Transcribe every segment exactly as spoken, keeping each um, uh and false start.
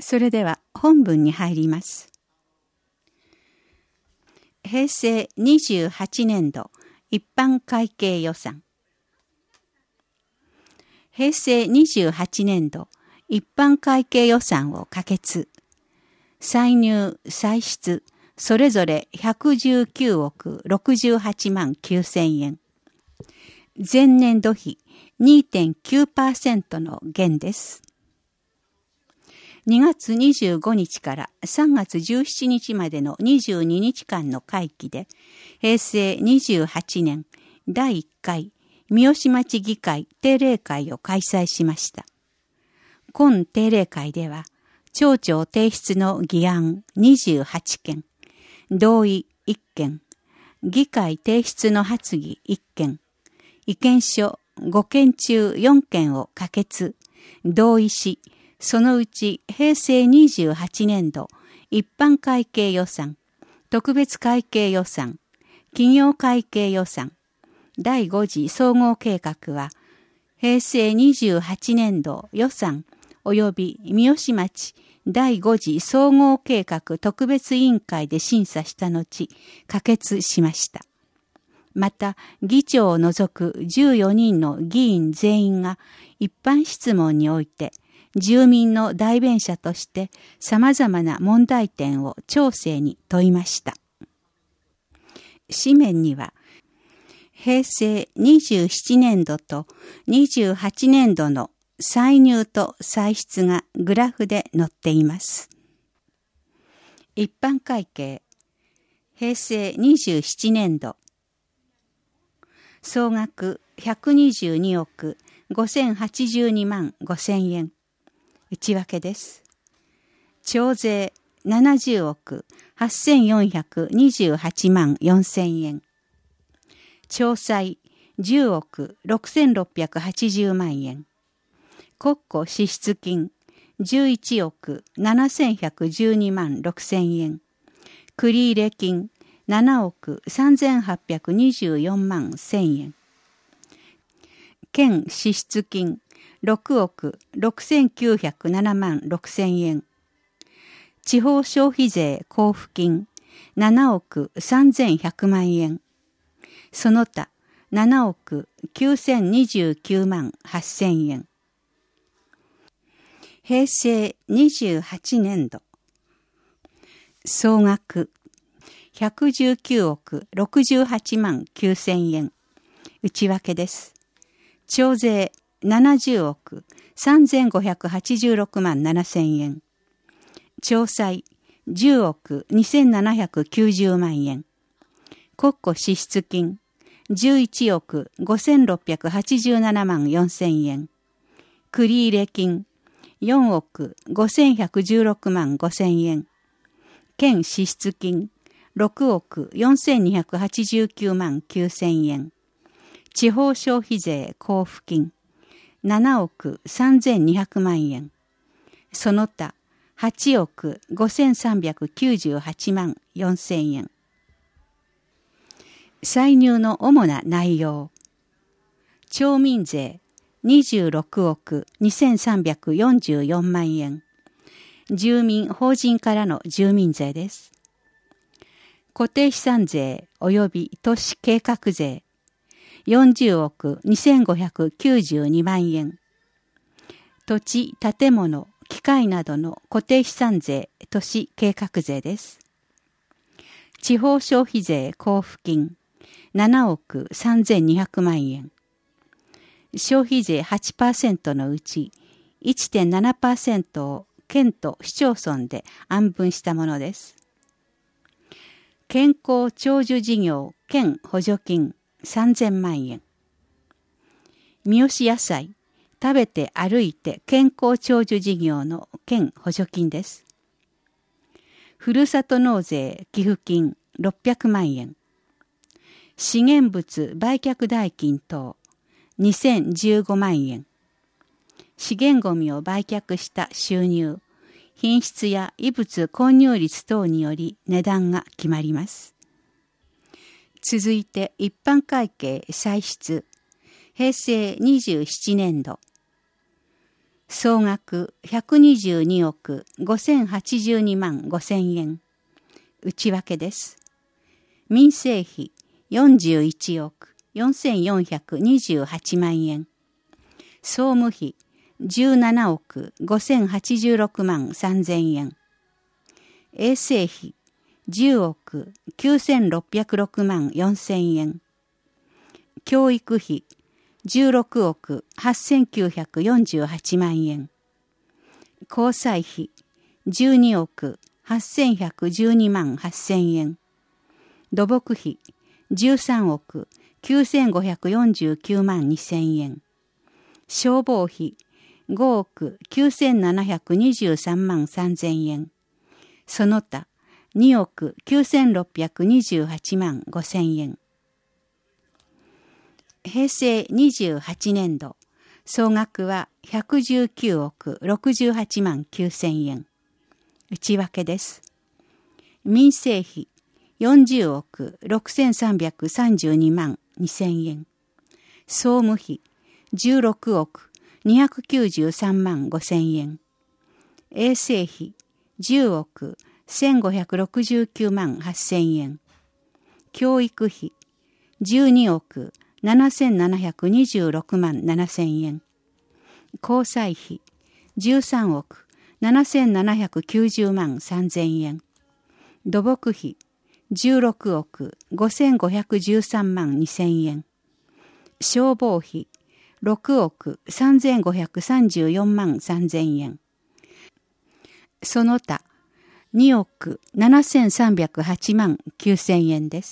それでは本文に入ります。平成にじゅうはちねんど一般会計予算。平成にじゅうはちねんど一般会計予算を可決。歳入・歳出それぞれひゃくじゅうきゅうおくろくじゅうはちまんきゅうせんえん。前年度比 にてんきゅうパーセント の減です。にがつにじゅうごにちからさんがつじゅうしちにちまでのにじゅうににちかんの会期で、平成にじゅうはちねんだいいっかい三芳町議会定例会を開催しました。今定例会では、町長提出の議案にじゅうはちけん、同意いっけん、議会提出の発議いっけん、意見書ごけん中よんけんを可決、同意し、そのうち平成にじゅうはちねんど一般会計予算、特別会計予算、企業会計予算、だいご次総合計画は、平成にじゅうはちねんど予算及び三芳町だいご次総合計画特別委員会で審査した後、可決しました。また、議長を除くじゅうよにんの議員全員が一般質問において、住民の代弁者として様々な問題点を町政に問いました。紙面には、平成にじゅうななねんどとにじゅうはちねんどの歳入と歳出がグラフで載っています。一般会計、平成にじゅうななねんど、総額ひゃくにじゅうにおくごせんはちじゅうにまんごせんえん。内訳です。町税ななじゅうおくはっせんよんひゃくにじゅうはちまんよんせんえん。町債じゅうおくろくせんろっぴゃくはちじゅうまんえん。国庫支出金じゅういちおくななせんひゃくじゅうにまんろくせんえん。繰入金ななおくさんぜんはっぴゃくにじゅうよんまんせんえん。県支出金ろくおくろくせんきゅうひゃくななまんろくせんえん。地方消費税交付金ななおくさんぜんひゃくまんえん。その他ななおくきゅうせんにじゅうきゅうまんはっせんえん。平成にじゅうはちねんど総額ひゃくじゅうきゅうおくろくじゅうはちまんきゅうせんえん。内訳です。町税ななじゅうおくさんぜんごひゃくはちじゅうろくまんななせんえん。町債じゅうおくにせんななひゃくきゅうじゅうまんえん。国庫支出金じゅういちおくごせんろっぴゃくはちじゅうななまんよんせんえん。繰入金よんおくごせんひゃくじゅうろくまんごせんえん。県支出金ろくおくよんせんにひゃくはちじゅうきゅうまんきゅうせんえん。地方消費税交付金ななおくさんぜんにひゃくまんえん。その他はちおくごせんさんびゃくきゅうじゅうはちまんよんせんえん。歳入の主な内容。町民税にじゅうろくおくにせんさんびゃくよんじゅうよんまんえん。住民法人からの住民税です。固定資産税及び都市計画税よんじゅうおくにせんごひゃくきゅうじゅうにまんえん。土地、建物、機械などの固定資産税、都市計画税です。地方消費税交付金ななおくさんぜんにひゃくまんえん。消費税 はちパーセント のうち いってんななパーセント を県と市町村で安分したものです。健康長寿事業県補助金さんぜんまんえん。三芳野菜食べて歩いて健康長寿事業の県補助金です。ふるさと納税寄付金ろっぴゃくまんえん。資源物売却代金等にせんじゅうごまんえん。資源ごみを売却した収入、品質や異物混入率等により値段が決まります。続いて一般会計歳出、平成にじゅうななねんど。 総額ひゃくにじゅうにおくごせんはちじゅうにまんごせんえん。内訳です。民生費よんじゅういちおくよんせんよんひゃくにじゅうはちまんえん。総務費じゅうななおくごせんはちじゅうろくまんさんぜんえん。衛生費じゅうおくきゅうせんろっぴゃくろくまんよんせんえん。教育費じゅうろくおくはっせんきゅうひゃくよんじゅうはちまんえん。交際費じゅうにおくはっせんひゃくじゅうにまんはっせんえん。土木費じゅうさんおくきゅうせんごひゃくよんじゅうきゅうまんにせんえん。消防費ごおくきゅうせんななひゃくにじゅうさんまんさんぜんえん。その他におくきゅうせんろっぴゃくにじゅうはちまんごせんえん。へいせいにじゅうはちねんど、総額はひゃくじゅうきゅうおくろくじゅうはちまんきゅうせんえん。内訳です。民生費よんじゅうおくろくせんさんびゃくさんじゅうにまんにせんえん。総務費じゅうろくおくにひゃくきゅうじゅうさんまんごせんえん。衛生費じゅうおくせんごひゃくろくじゅうきゅうまんはっせんえん。教育費じゅうにおくななせんななひゃくにじゅうろくまんななせんえん。交際費じゅうさんおくななせんななひゃくきゅうじゅうまんさんぜんえん。土木費じゅうろくおくごせんごひゃくじゅうさんまんにせんえん。消防費ろくおくさんぜんごひゃくさんじゅうよんまんさんぜんえん。その他におくななせんさんびゃくはちまんきゅうせんえんです。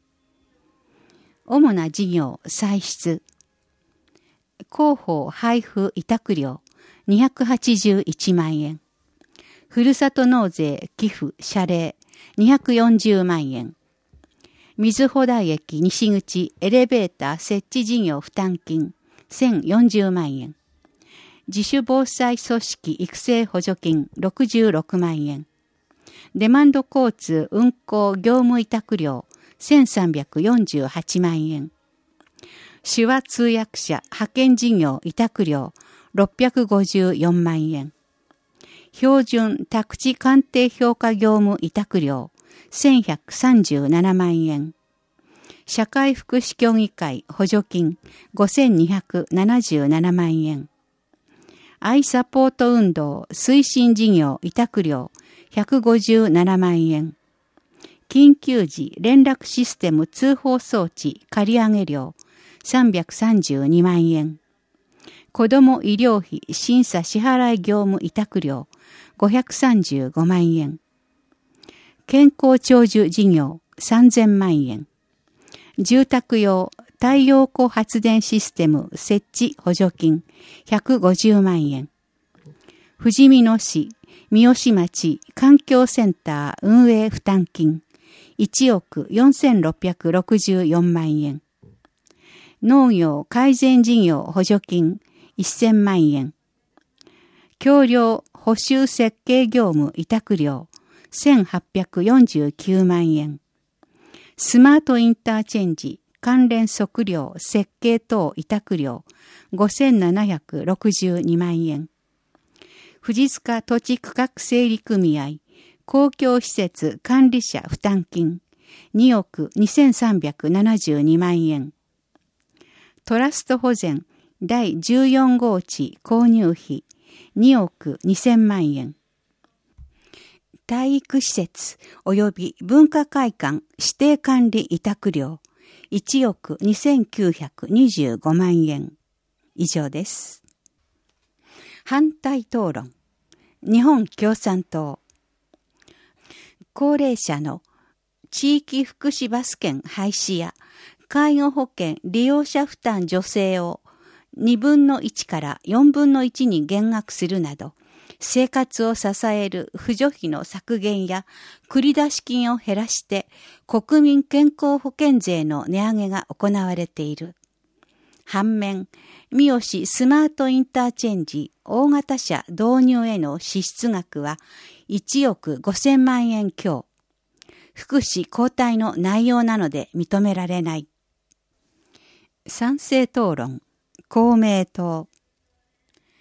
主な事業歳出。広報配布委託料にひゃくはちじゅういちまんえん。ふるさと納税寄付謝礼にひゃくよんじゅうまんえん。水穂台駅西口エレベーター設置事業負担金せんよんじゅうまんえん。自主防災組織育成補助金ろくじゅうろくまんえん。デマンド交通運行業務委託料せんさんびゃくよんじゅうはちまんえん。手話通訳者派遣事業委託料ろっぴゃくごじゅうよんまんえん。標準宅地鑑定評価業務委託料せんひゃくさんじゅうななまんえん。社会福祉協議会補助金ごせんにひゃくななじゅうななまんえん。アイサポート運動推進事業委託料ひゃくごじゅうななまんえん。緊急時連絡システム通報装置借上料さんびゃくさんじゅうにまんえん。子ども医療費審査支払い業務委託料ごひゃくさんじゅうごまんえん。健康長寿事業さんぜんまんえん。住宅用太陽光発電システム設置補助金ひゃくごじゅうまんえん。ふじみ野市三好町環境センター運営負担金いちおくよんせんろっぴゃくろくじゅうよんまんえん。農業改善事業補助金せんまんえん。橋梁補修設計業務委託料せんはっぴゃくよんじゅうきゅうまんえん。スマートインターチェンジ関連測量設計等委託料ごせんななひゃくろくじゅうにまんえん。富士塚土地区画整理組合公共施設管理者負担金におくにせんさんびゃくななじゅうにまんえん。トラスト保全だいじゅうよん号地購入費におくにせんまんえん。体育施設及び文化会館指定管理委託料いちおくにせんきゅうひゃくにじゅうごまんえん。以上です。反対討論。日本共産党。高齢者の地域福祉バス券廃止や介護保険利用者負担助成をにぶんのいちからよんぶんのいちに減額するなど、生活を支える扶助費の削減や繰出金を減らして国民健康保険税の値上げが行われている。反面、三好スマートインターチェンジ大型車導入への支出額はいちおくごせんまんえん強。福祉後退の内容なので認められない。賛成討論。公明党。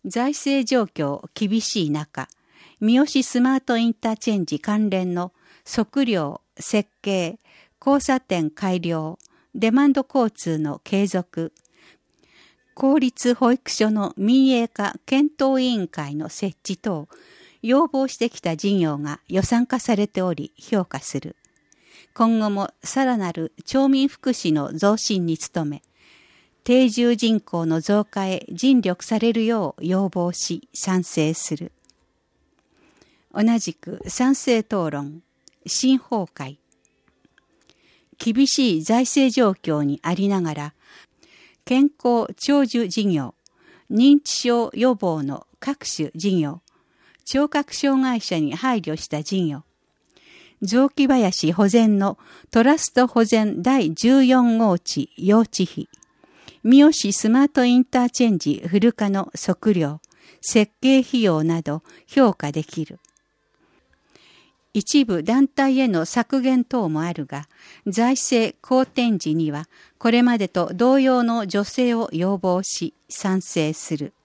財政状況厳しい中、三好スマートインターチェンジ関連の測量、設計、交差点改良、デマンド交通の継続、公立保育所の民営化検討委員会の設置等、要望してきた事業が予算化されており評価する。今後もさらなる町民福祉の増進に努め、定住人口の増加へ尽力されるよう要望し賛成する。同じく賛成討論、新法会。厳しい財政状況にありながら、健康長寿事業、認知症予防の各種事業、聴覚障害者に配慮した事業、雑木林保全のトラスト保全だいじゅうよん号地用地費、三好スマートインターチェンジ古課の測量、設計費用など評価できる。一部団体への削減等もあるが、財政好転時にはこれまでと同様の助成を要望し賛成する。